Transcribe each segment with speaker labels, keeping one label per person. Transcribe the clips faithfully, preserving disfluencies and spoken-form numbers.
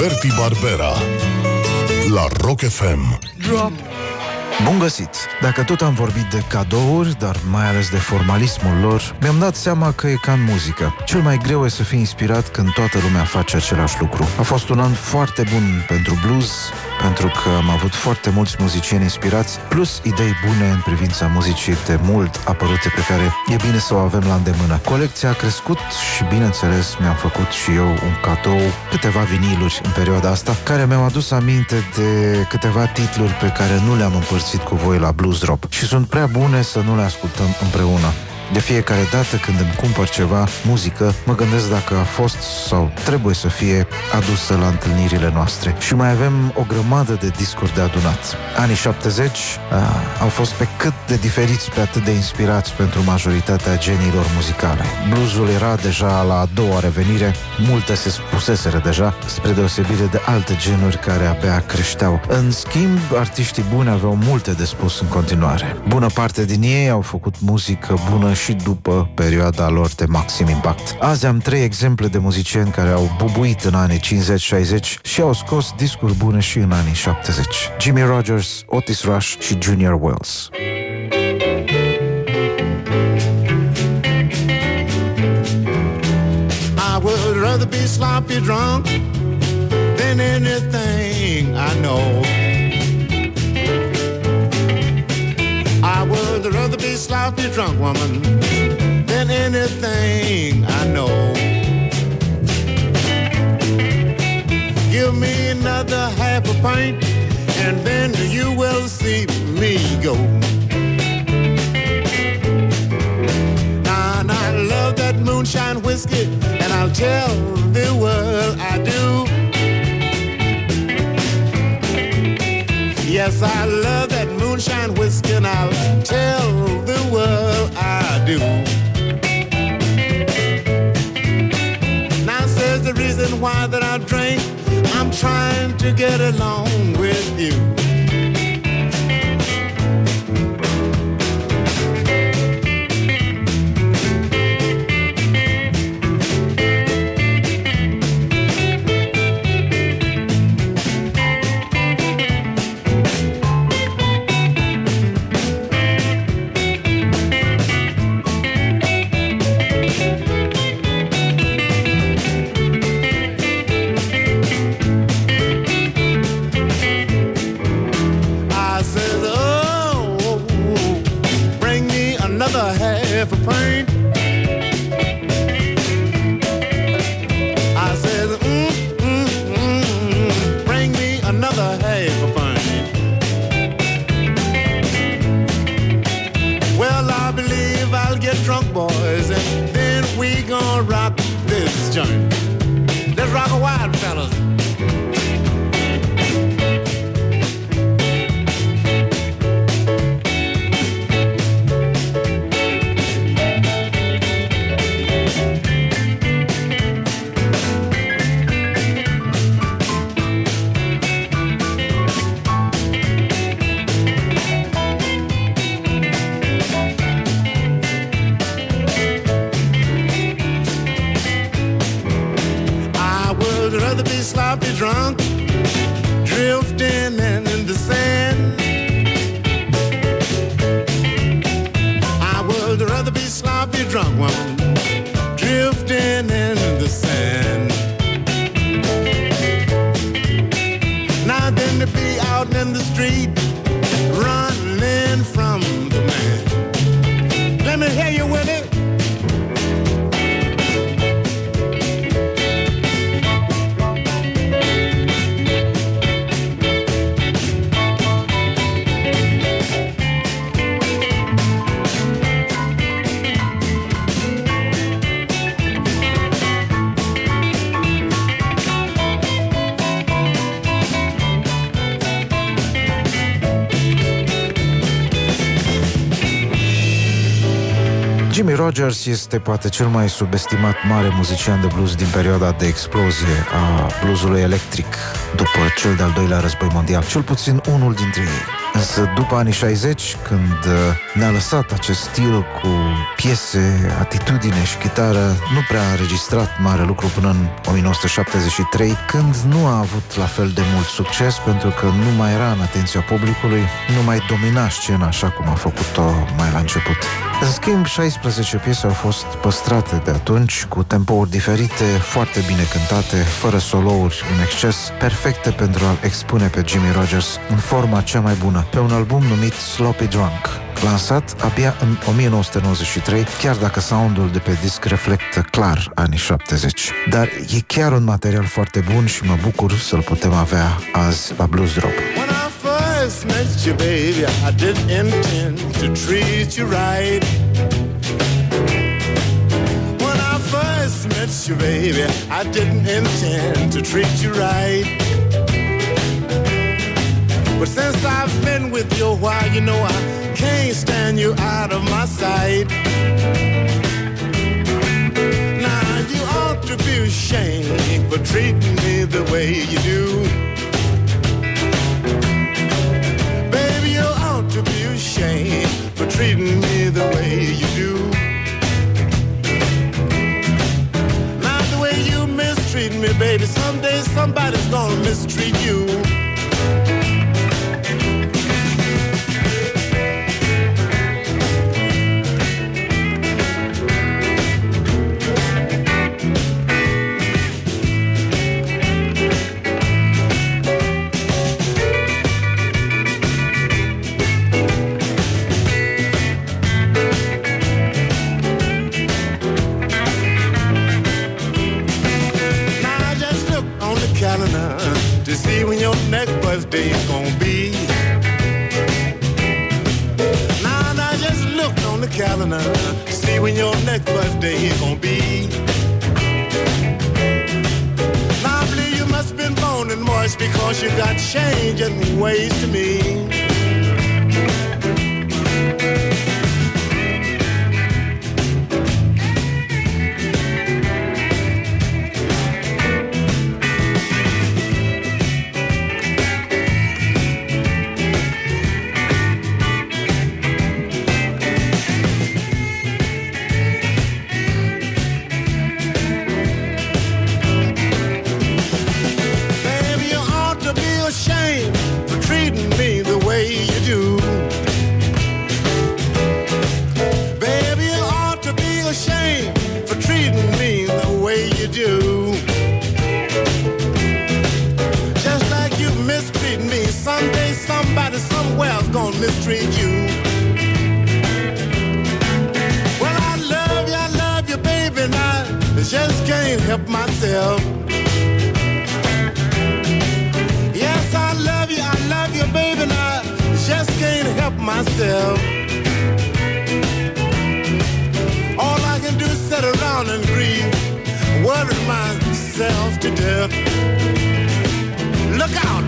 Speaker 1: Berti Barbera la Rock F M.
Speaker 2: Drop. Bun găsit! Dacă tot am vorbit de cadouri, dar mai ales de formalismul lor, mi-am dat seama că e ca în muzică. Cel mai greu e să fii inspirat când toată lumea face același lucru. A fost un an foarte bun pentru blues, pentru că am avut foarte mulți muzicieni inspirați, plus idei bune în privința muzicii de mult apărute pe care e bine să o avem la îndemână. Colecția a crescut și, bineînțeles, mi-am făcut și eu un cadou, câteva viniluri în perioada asta, care mi-au adus aminte de câteva titluri pe care nu le-am împărțit cu voi la Blues Drop și sunt prea bune să nu le ascultăm împreună. De fiecare dată când îmi cumpăr ceva, muzică, mă gândesc dacă a fost sau trebuie să fie adusă la întâlnirile noastre. Și mai avem o grămadă de discuri de adunat. Anii șaptezeci a, au fost pe cât de diferiți, pe atât de inspirați pentru majoritatea geniilor muzicale. Bluesul era deja la a doua revenire, multe se spuseseră deja, spre deosebire de alte genuri care abia creșteau. În schimb, artiștii buni aveau multe de spus în continuare. Bună parte din ei au făcut muzică bună și după perioada lor de maxim impact. Azi am trei exemple de muzicieni care au bubuit în anii cincizeci șaizeci și au scos discuri bune și în anii șaptezeci. Jimmie Rogers, Otis Rush și Junior Wells.
Speaker 3: I would rather be sloppy drunk than anything I know. I would rather be sloppy drunk, woman, than anything I know. Give me another half a pint, and then you will see me go. Now, I love that moonshine whiskey, and I'll tell the world I do. Yes, I love that moonshine whiskey, and I'll tell the world I do. Now says the reason why that I drink, I'm trying to get along with you. Half a pint. I said, mm, mm, mm, bring me another half a pint. Well, I believe I'll get drunk, boys, and then we gonna rock this joint. Let's rock a while, fellas. Sloppy drunk, drifting in the sand. I would rather be sloppy drunk, woman, drifting in the sand. Now then to be out in the street, running from the man. Let me hear you with it.
Speaker 2: Jimmie Rogers este poate cel mai subestimat mare muzician de blues din perioada de explozie a bluesului electric după cel de-al doilea război mondial, cel puțin unul dintre ei. Însă după anii șaizeci, când ne-a lăsat acest stil cu piese, atitudine și chitară, nu prea a înregistrat mare lucru până în o mie nouă sute șaptezeci și trei, când nu a avut la fel de mult succes, pentru că nu mai era în atenția publicului, nu mai domina scena așa cum a făcut-o mai la început. În schimb, șaisprezece piese au fost păstrate de atunci, cu tempouri diferite, foarte bine cântate, fără solouri în exces, perfecte pentru a-l expune pe Jimmie Rodgers în forma cea mai bună, pe un album numit Sloppy Drunk, lansat abia în o mie nouă sute nouăzeci și trei, chiar dacă soundul de pe disc reflectă clar anii șaptezeci. Dar e chiar un material foarte bun și mă bucur să-l putem avea azi la Blues Drop.
Speaker 3: First met you, baby, I didn't intend to treat you right. When I first met you, baby, I didn't intend to treat you right. But since I've been with you a while, you know I can't stand you out of my sight. Now you ought to be ashamed for treating me the way you do. To be ashamed for treating me the way you do. Now the way you mistreat me, baby, someday somebody's gonna mistreat you. To see when your next birthday is gonna be. Now, now just look on the calendar to see when your next birthday is gonna be. Now I believe you must have been born in March because you got change in ways to me. Mistreat you. Well, I love you, I love you, baby, and I just can't help myself. Yes, I love you, I love you, baby, and I just can't help myself. All I can do is sit around and grieve, worry myself to death. Look out!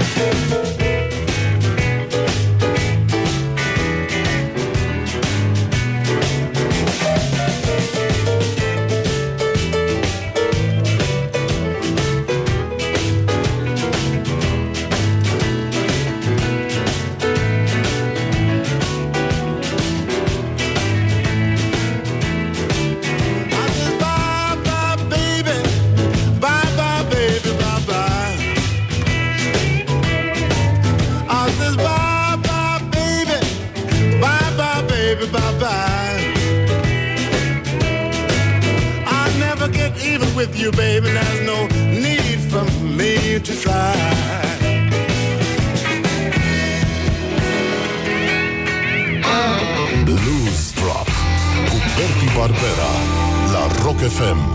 Speaker 3: With you, baby, there's no need for me to try.
Speaker 1: Blues Drop cu Bertie Barbera la Rock F M.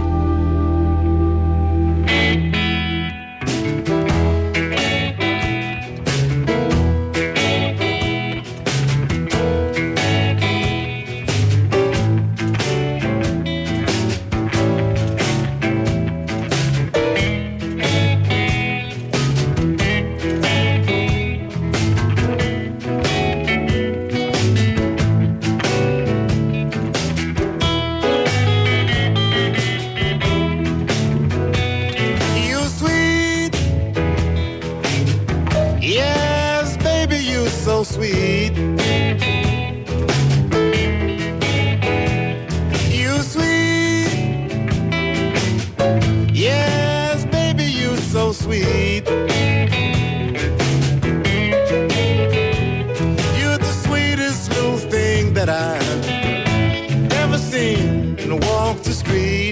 Speaker 3: sweet. You're the sweetest little thing that I've ever seen walk the street.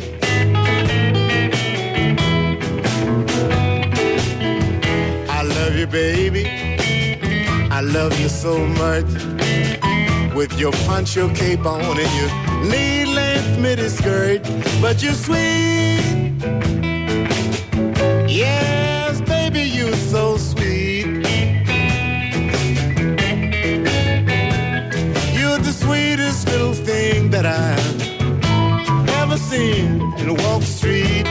Speaker 3: I love you, baby. I love you so much. With your poncho cape on and your knee-length midi skirt, but you're sweet. Yes, baby, you're so sweet. You're the sweetest little thing that I've ever seen and walk the street.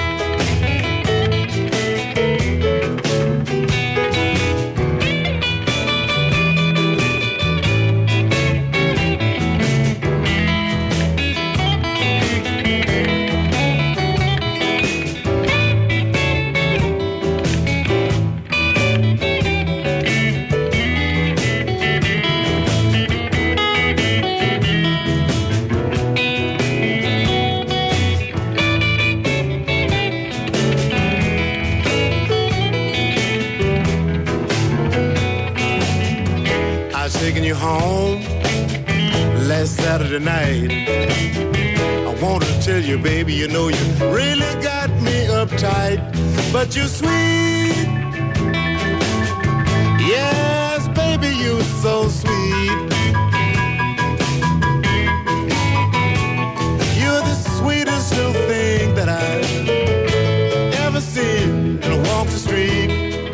Speaker 3: Taking you home last Saturday night. I want to tell you, baby, you know you really got me uptight, but you're sweet. Yes, baby, you're so sweet. You're the sweetest little thing that I've ever seen walk the street.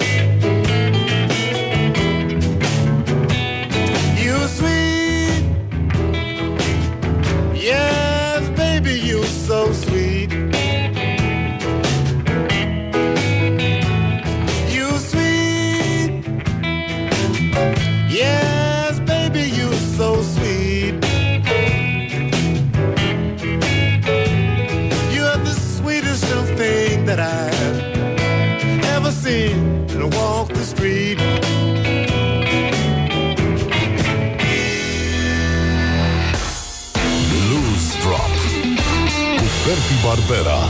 Speaker 3: Sweet, yes, baby, you're so sweet. You're sweet, yes, baby, you're so sweet. You're the sweetest little thing that I've ever seen walk the street.
Speaker 1: Berti Barbera.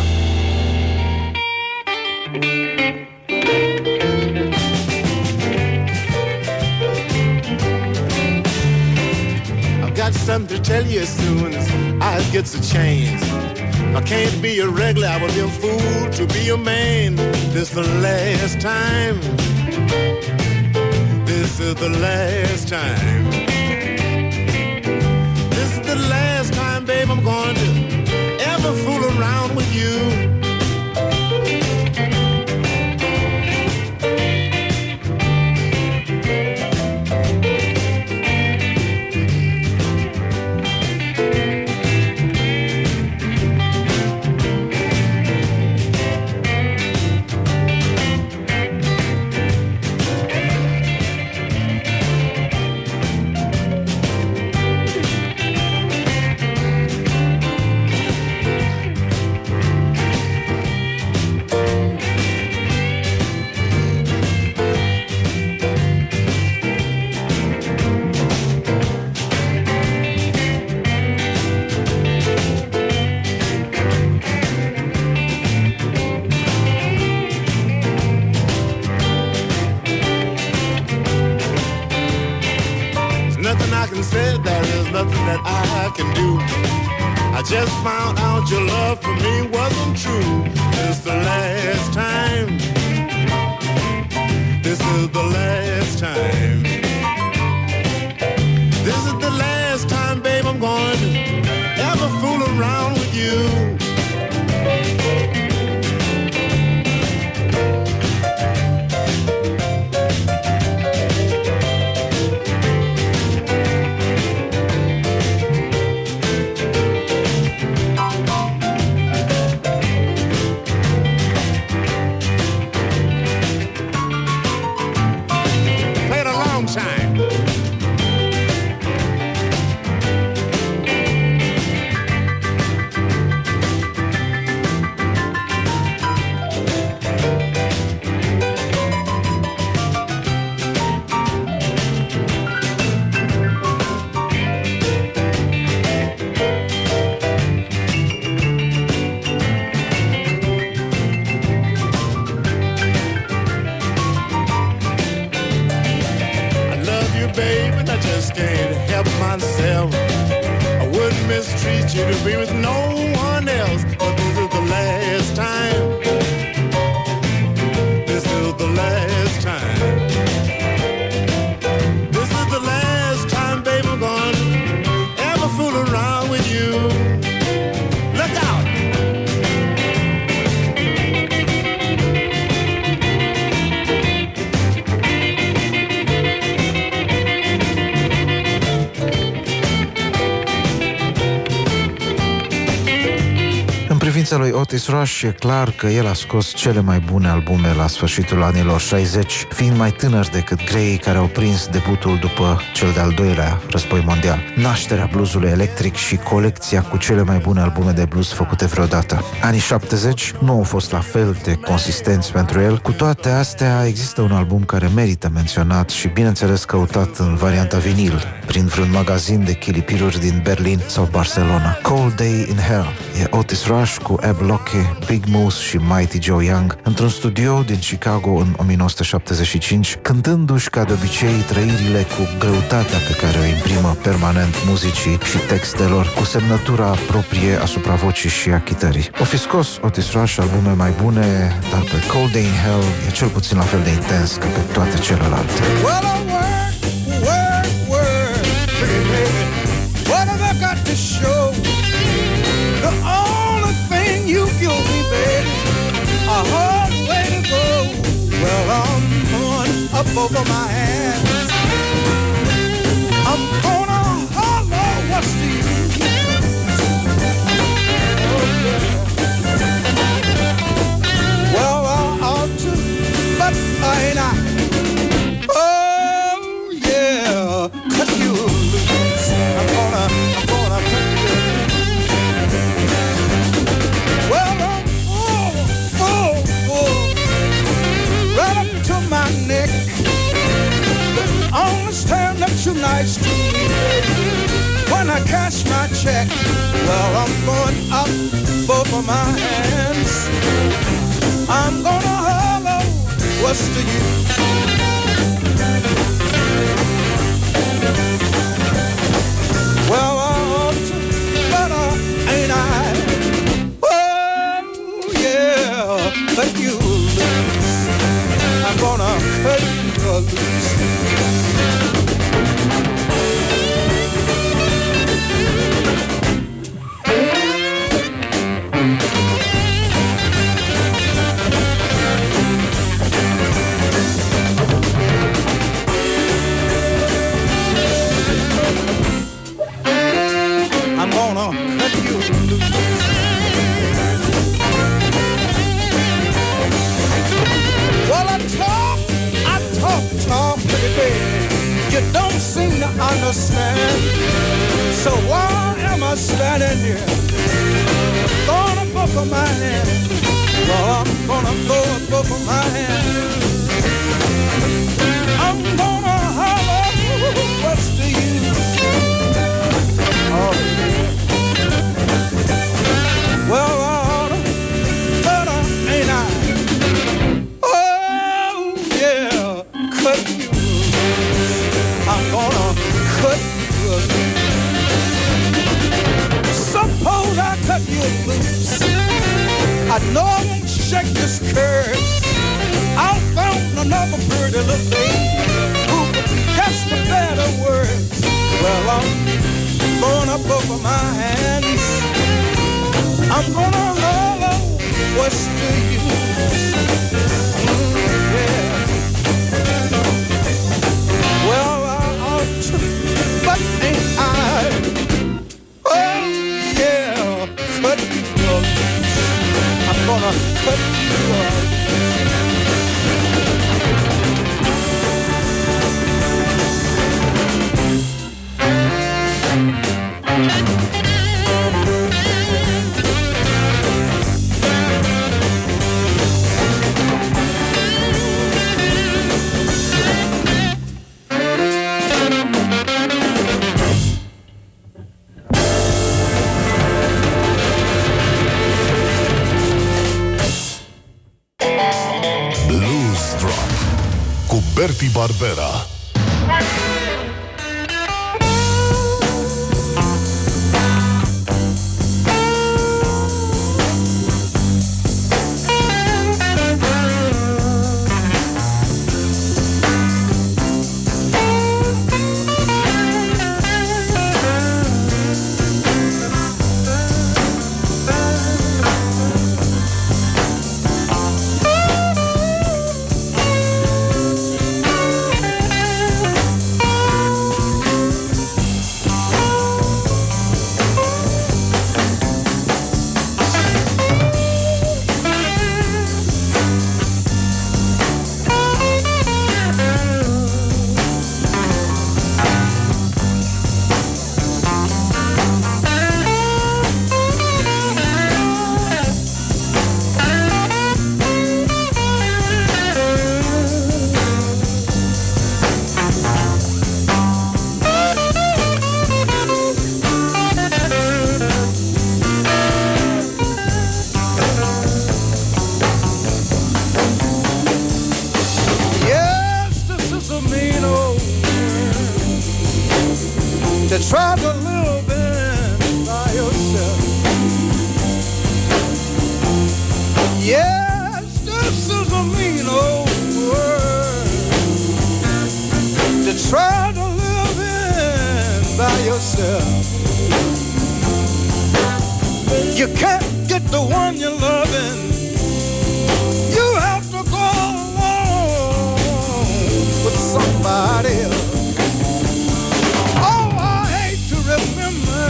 Speaker 3: I've got something to tell you as soon as I get the chance. If I can't be a regular, I will be a fool to be a man. This is the last time. This is the last time. This is the last time, babe, I'm going to ever fool around with you. Nothing that I can do. I just found out your love for me wasn't true. This is the last time. This is the last time. This is the last time, babe, I'm going to ever fool around with you. you to be with no one else. But this is the last time. This is the last time. This is the last time, baby, I'm gonna ever fool around with you. Look out!
Speaker 2: În privința lui Otis Rush, e clar că el a scos cele mai bune albume la sfârșitul anilor șaizeci, fiind mai tânăr decât Grey, care au prins debutul după cel de-al doilea război mondial. Nașterea bluesului electric și colecția cu cele mai bune albume de blues făcute vreodată. Anii șaptezeci nu au fost la fel de consistenți pentru el. Cu toate astea, există un album care merită menționat și, bineînțeles, căutat în varianta vinil, prin vreun magazin de chilipiruri din Berlin sau Barcelona. Cold Day in Hell e Otis Rush cu Ab Locke, Big Moose și Mighty Joe Young într-un studio din Chicago în o mie nouă sute șaptezeci și cinci, cântându-și ca de obicei trăirile cu greutatea pe care o imprimă permanent muzicii și textelor, cu semnătura proprie asupra vocii și a chitării. O fi scos Otis Rush albume mai bune, dar pe Cold Day in Hell e cel puțin la fel de intens ca pe toate celelalte.
Speaker 4: Well, I work, work, work, baby. What have I got to show? The only thing you give me, baby, a hard way to go. Well, I'm going up over my hands. I'm gonna holler, what's the use? Oh, yeah. Well, I ought to, but I ain't I. Oh, yeah, cut you loose. I'm gonna, I'm gonna cut you loose. Well, I'm full, full, full, right up to my neck. I understand that you're nice to me when I cash my check. Well, I'm going up both of my hands. I'm gonna holler, what's the use? Well, I ought to, but I ain't I. Cut you loose. I'm gonna cut you loose. I'm gonna cut you loose. Well, I talk, I talk, talk, baby. You don't seem to understand. So why am I standing here? Gonna both of my hands. Well, I'm gonna go both of my hands. I'm gonna holler, what's the use? Oh, yeah. Well, I oughta, but I ain't I. Cut you loose. I'm gonna cut you loose. Suppose I cut you loose. I know I won't shake this curse. I'll found another pretty little lady who could catch the better words. Well, I'm going up over my hands. I'm gonna holler, what's the use? Mm, yeah. Well, I ought to, but ain't I? Oh, yeah, cut you loose. I'm gonna cut you loose.
Speaker 1: Berti Barbera.
Speaker 4: to try to live in by yourself. Yes, this is a mean old world to try to live in by yourself. You can't get the one you're loving. You have to go along with somebody else. Oh, I hate to remember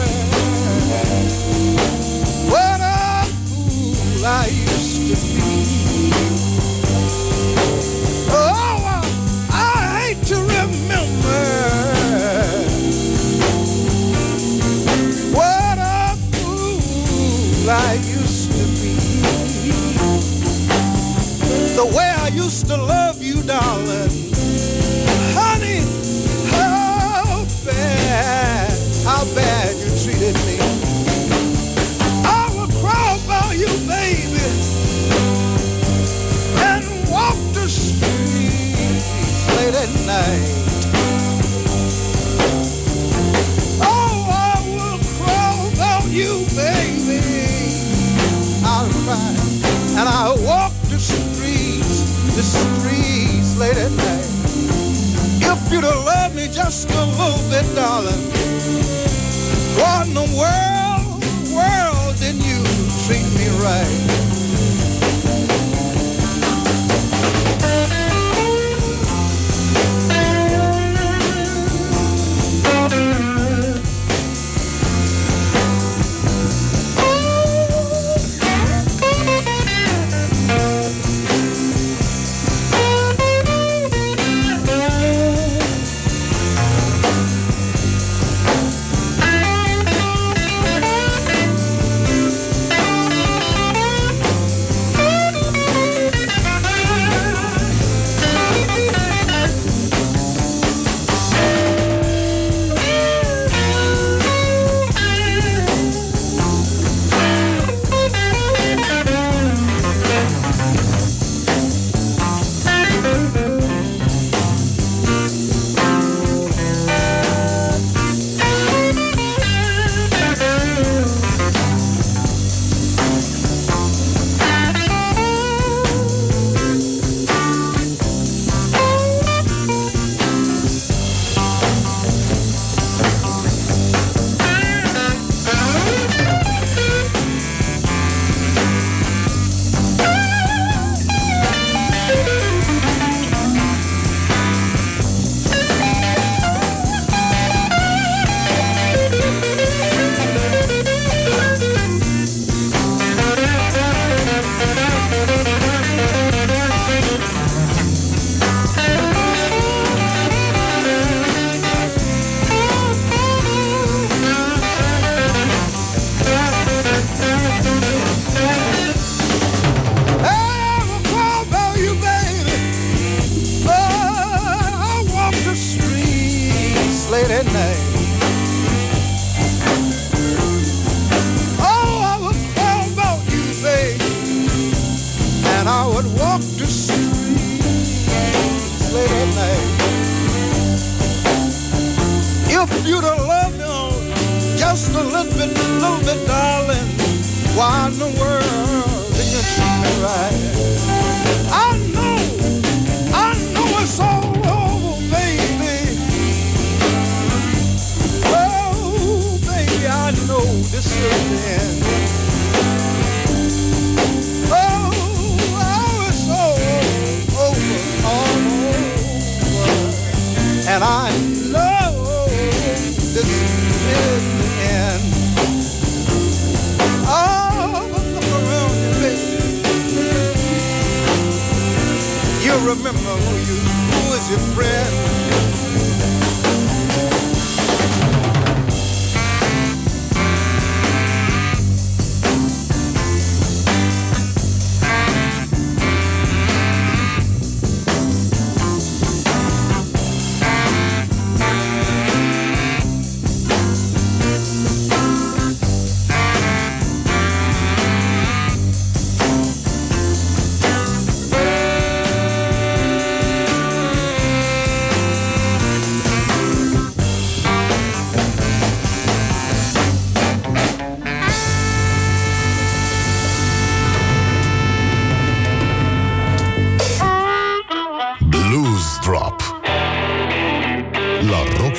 Speaker 4: what a fool I used to be. Oh, I hate to remember what a fool I used to be. The way I used to love you, darling. Honey, how bad, how bad you treated me. I would cry about you, baby, and walk the streets late at night. Oh, I would cry about you, baby. I'll cry, and I'll walk the streets, the streets late at night. If you'd have loved me just a little bit, darling, what in the world, world didn't you treat me right?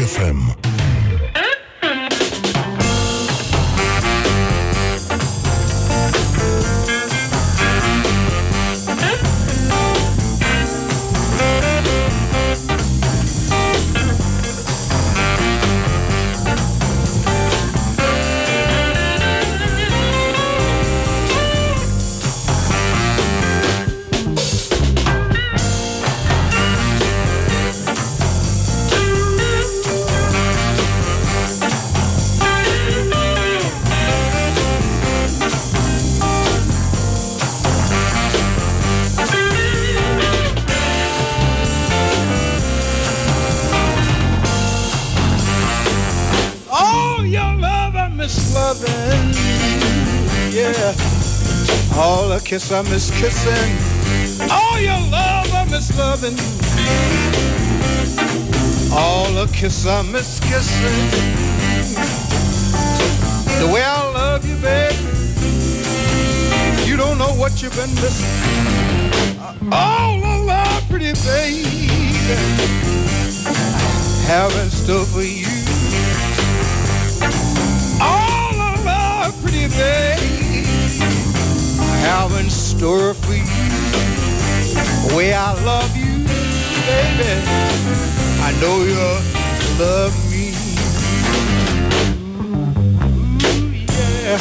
Speaker 1: F M.
Speaker 4: Kiss, I miss kissing. All your love, I miss loving. All the kiss, I miss kissing. The way I love you, baby, you don't know what you've been missing. All the love, pretty baby, have in store for you. All the love, pretty baby, have in store for you. The way I love you, baby, I know you love me. Ooh, yeah.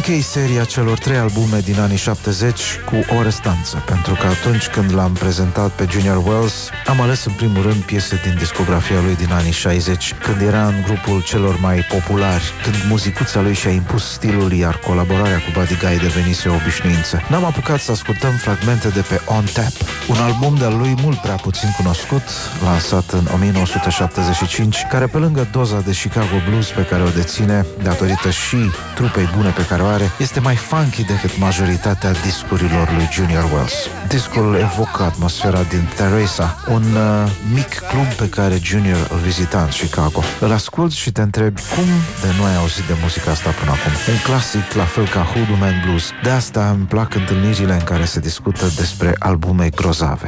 Speaker 2: închei seria celor trei albume din anii șaptezeci cu o restanță, pentru că atunci când l-am prezentat pe Junior Wells, am ales în primul rând piese din discografia lui din anii șaizeci, când era în grupul celor mai populari, când muzicuța lui și-a impus stilul, iar colaborarea cu Buddy Guy devenise o obișnuință. N-am apucat să ascultăm fragmente de pe On Tap, un album de-al lui mult prea puțin cunoscut, lansat în o mie nouă sute șaptezeci și cinci, care pe lângă doza de Chicago Blues pe care o deține, datorită și trupei bune pe care o are, este mai funky decât majoritatea discurilor lui Junior Wells. Discul evocă atmosfera din Teresa, un uh, mic club pe care Junior îl vizita în Chicago. Îl asculti și te întrebi cum de nu ai auzit de muzica asta până acum. Un clasic la fel ca Hoodoo Man Blues. De asta îmi plac întâlnirile în care se discută despre albume grozave.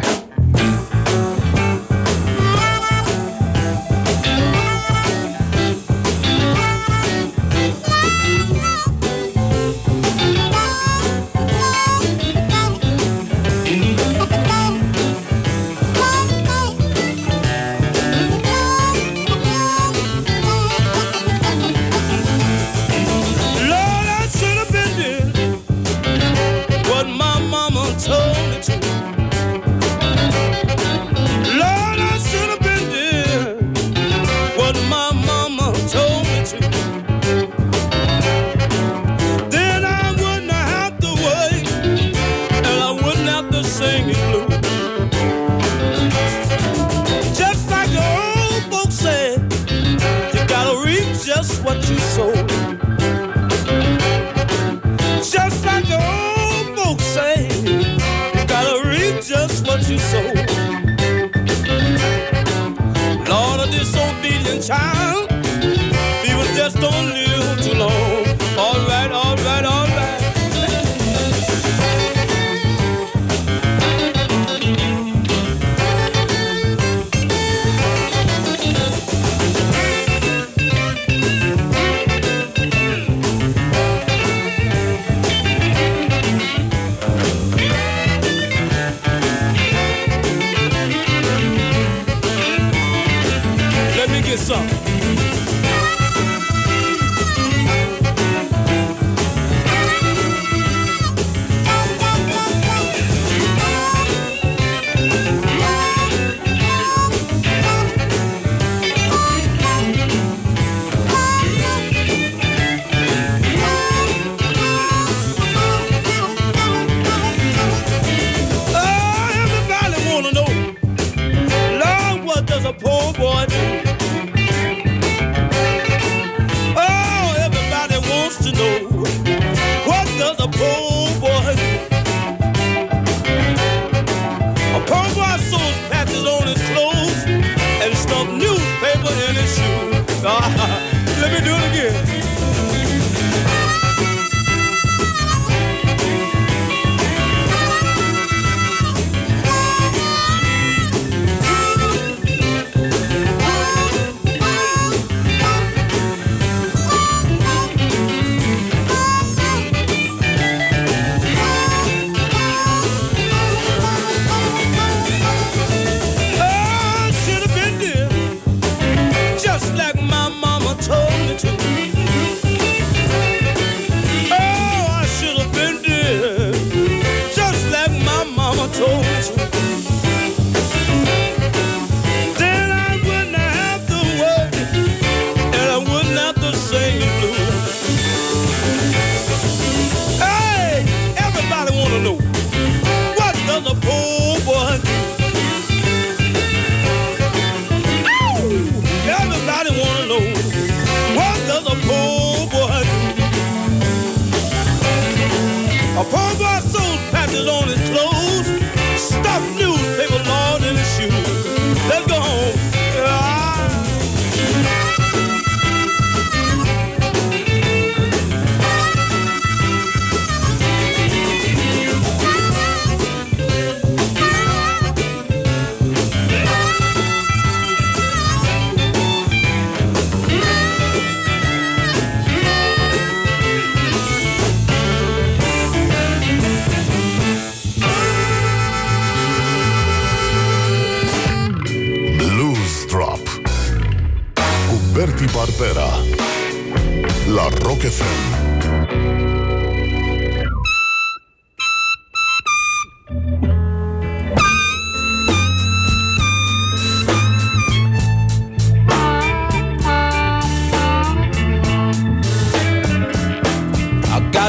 Speaker 1: Barbera la Rock F M.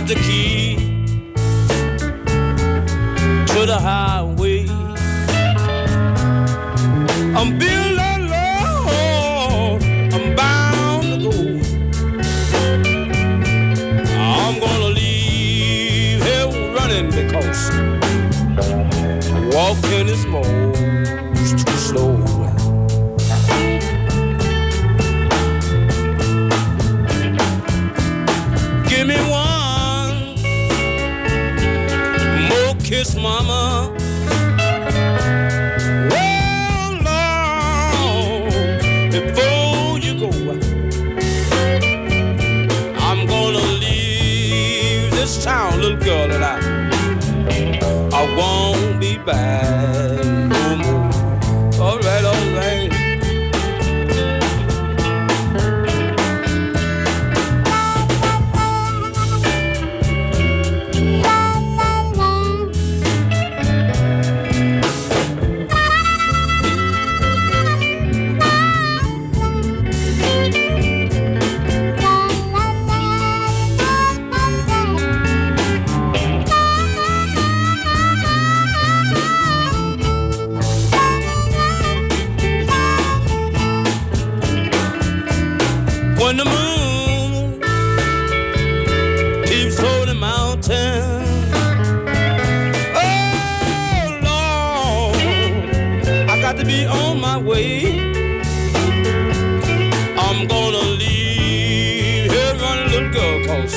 Speaker 4: got the key to the highway. I'm built alone, I'm bound to go. I'm gonna leave here running because walking is most too slow. Give me one more kiss, mama. Oh, Lord, before you go, I'm gonna leave this town, little girl, and I, I won't be back no more. All right, all right. When the moon keeps holding mountains, oh Lord, I got to be on my way. I'm gonna leave here running, little girl, cause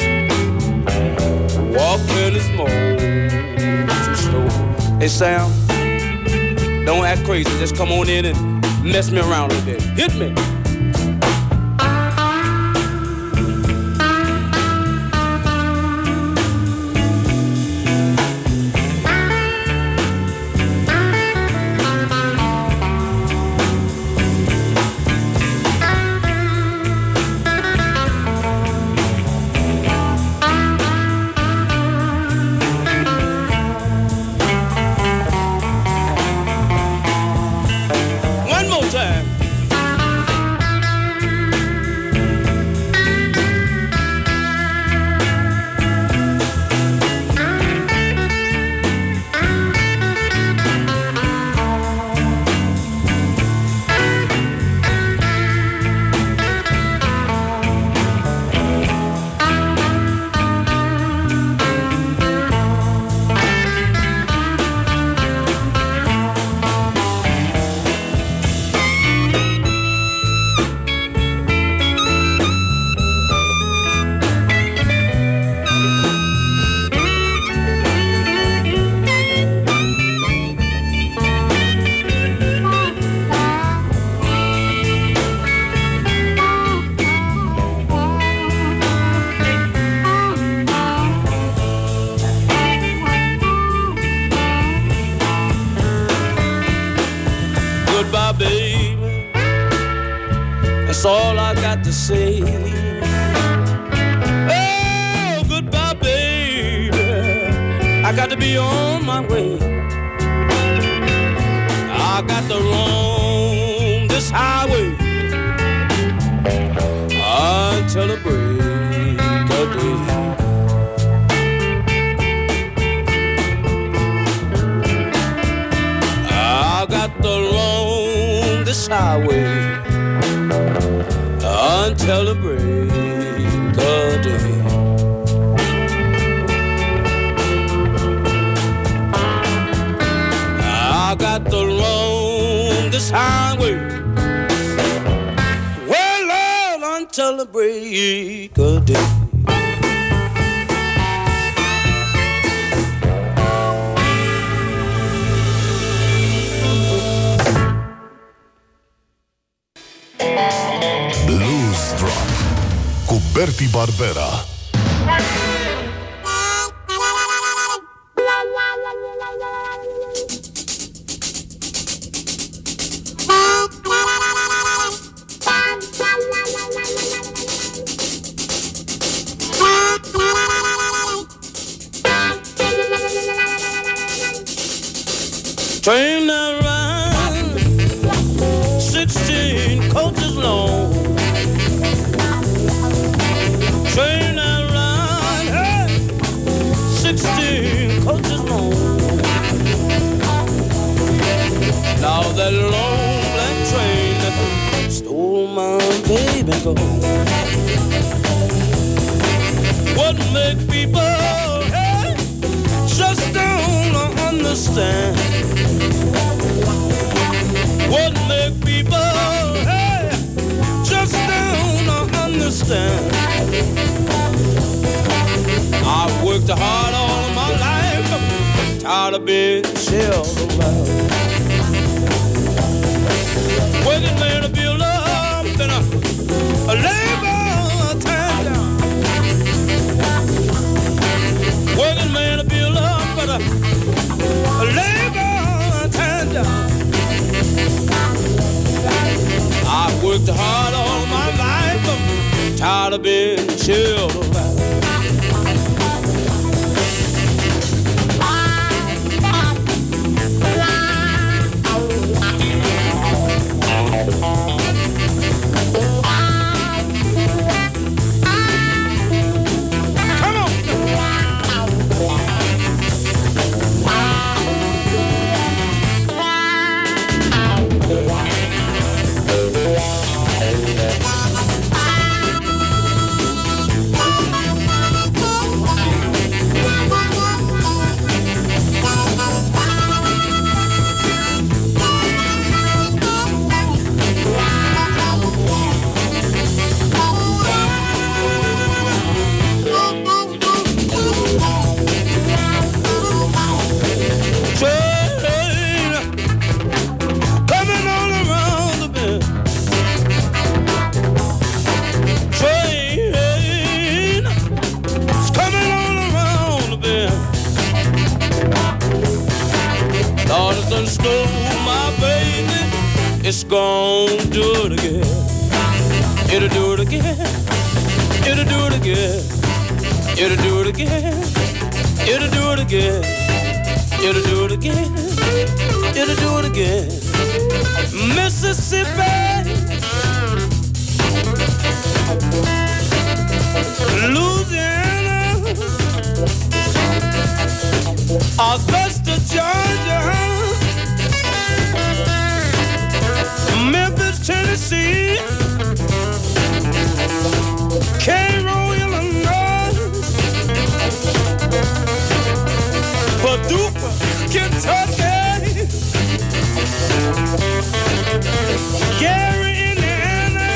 Speaker 4: walking is more too slow. Hey Sam, don't act crazy, just come on in and mess me around a bit. Hit me. All I got to say. Oh, goodbye, baby. I got to be on my way. I got to roam this highway until the break of day. I got to roam this highway until the break of day. I got to roam this highway, well, Lord, until the break of day.
Speaker 1: Bertie Barbera.
Speaker 4: Train that ride sixteen coaches long. Train that ride how that long black train stole my baby gold. What make people hey, just don't understand? What make people hey, just don't understand? I've worked hard all of my life, tired of being shelled around. Working man to build up and a, a labor time down. Working man to build up but a, a labor time down. I've worked hard all of my life, tired of being shelled around. It's gon' do it again. It'll do it again. It'll do it again. It'll do it again. It'll do it again. It'll do it again. It'll do it again. Mississippi, Louisiana, Augusta, Georgia, Memphis, Tennessee, Cairo, Illinois, Paducah, Kentucky, Gary, Indiana,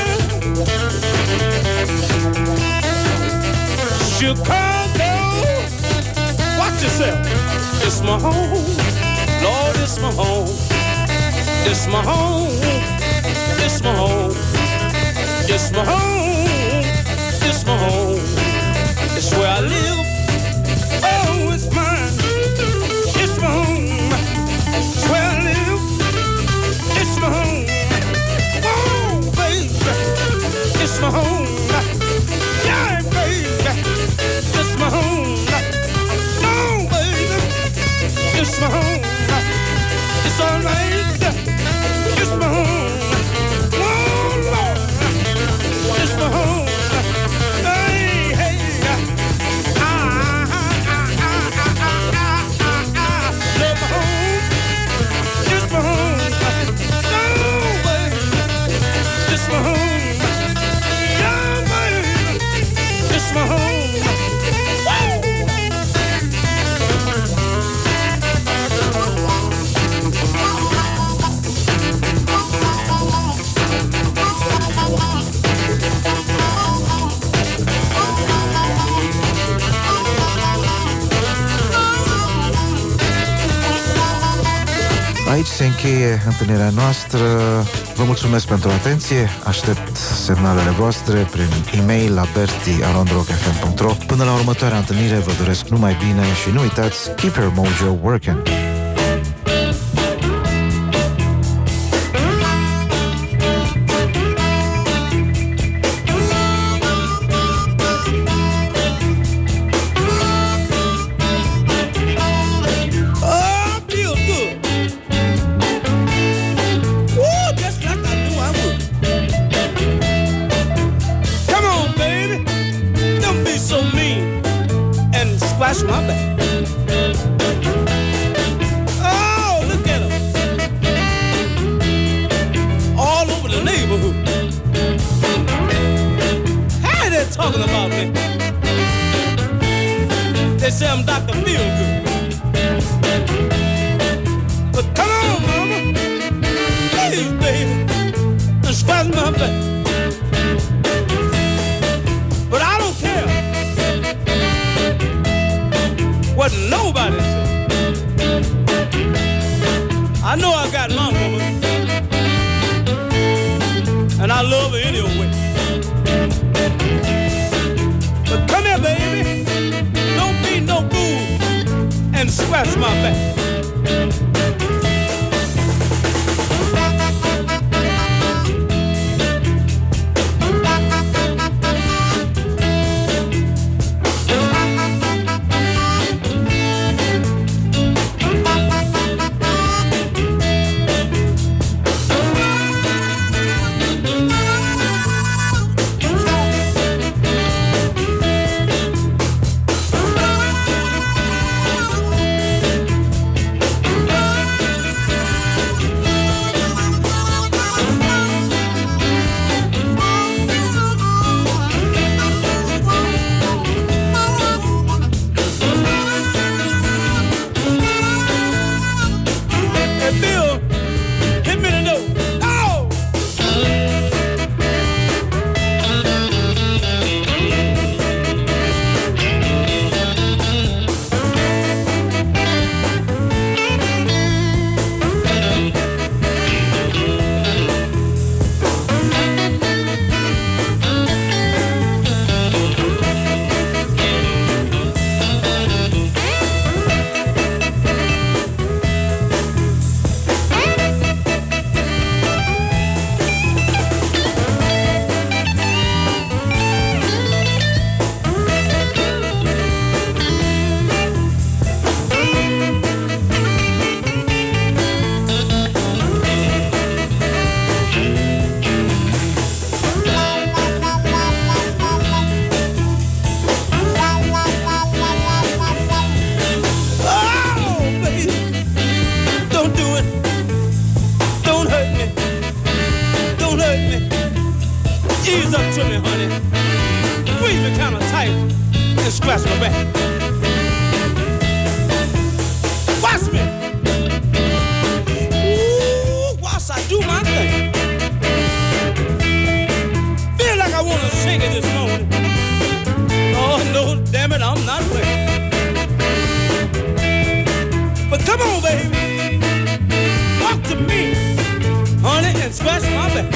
Speaker 4: Chicago. Watch yourself. It's my home. Lord, it's my home. It's my home. It's my home. It's my home. It's my home. It's where I live. Oh, it's mine. It's my home. It's where I live. It's my home. Oh, baby. It's my home. Yeah, baby. It's my home. Oh, baby. It's my home. It's all right. It's my home. Oh, Lord. It's my home. Hey, hey. Ah, ah, ah, ah, ah, ah, ah, ah. Love my home. It's my home. Oh, baby. It's my home. Yeah, baby. It's my home. Woo!
Speaker 2: Aici se încheie întâlnirea noastră. Vă mulțumesc pentru atenție. Aștept semnalele voastre prin e-mail la berti arond rock f m punct r o. Până la următoarea întâlnire vă doresc numai bine și nu uitați, keep your mojo working.
Speaker 4: Splash my back. Oh, look at him. am Doctor Feelgood. But come on, mama, please, baby, and scratch my back. But I don't care what nobody says. I know I got my woman, and I love her anyway. But come here, baby, don't be no fool and scratch my back. Ease up to me, honey. Squeeze me kind of tight and scratch my back. Watch me. Ooh, whilst I do my thing. Feel like I want to sing it this morning. Oh, no, damn it, I'm not playing. But come on, baby. Talk to me, honey, and scratch my back.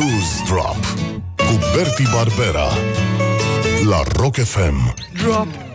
Speaker 1: Barbera la Rock F M.
Speaker 5: Drop